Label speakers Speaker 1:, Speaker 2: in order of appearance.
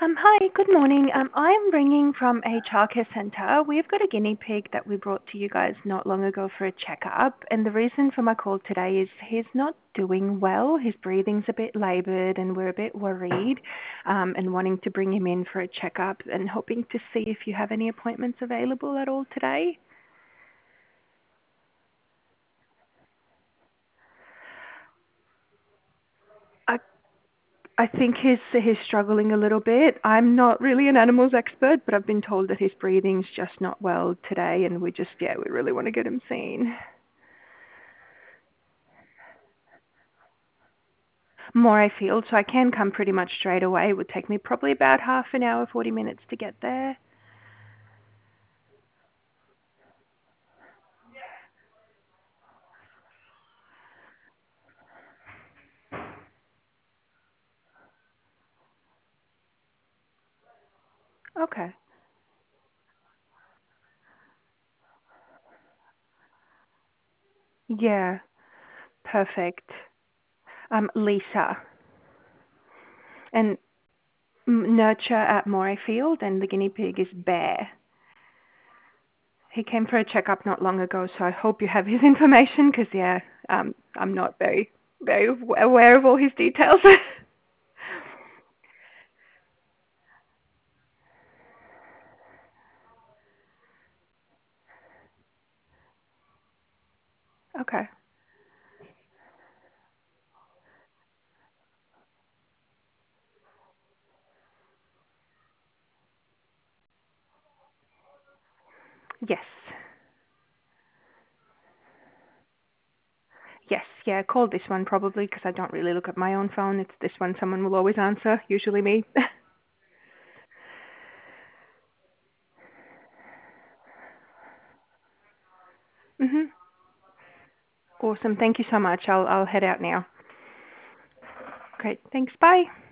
Speaker 1: Hi, good morning. I'm ringing from a childcare centre. We've got a guinea pig that we brought to you guys not long ago for a checkup, and the reason for my call today is he's not doing well. His breathing's a bit laboured, and we're a bit worried, and wanting to bring him in for a checkup and hoping to see if you have any appointments available at all today. I I think he's struggling a little bit. I'm not really an animals expert, but I've been told that his breathing's just not well today, and we really want to get him seen. Moray Field, so I can come pretty much straight away. It would take me probably about half an hour, 40 minutes to get there. Okay. Yeah, perfect. Lisa. And nurture at Moray Field, and the guinea pig is Bear. He came for a checkup not long ago, so I hope you have his information because, yeah, I'm not very aware of all his details. Okay. Yes. Yes, yeah, call this one probably because I don't really look at my own phone. It's this one someone will always answer, usually me. Mhm. Awesome. Thank you so much. I'll head out now. Great. Thanks. Bye.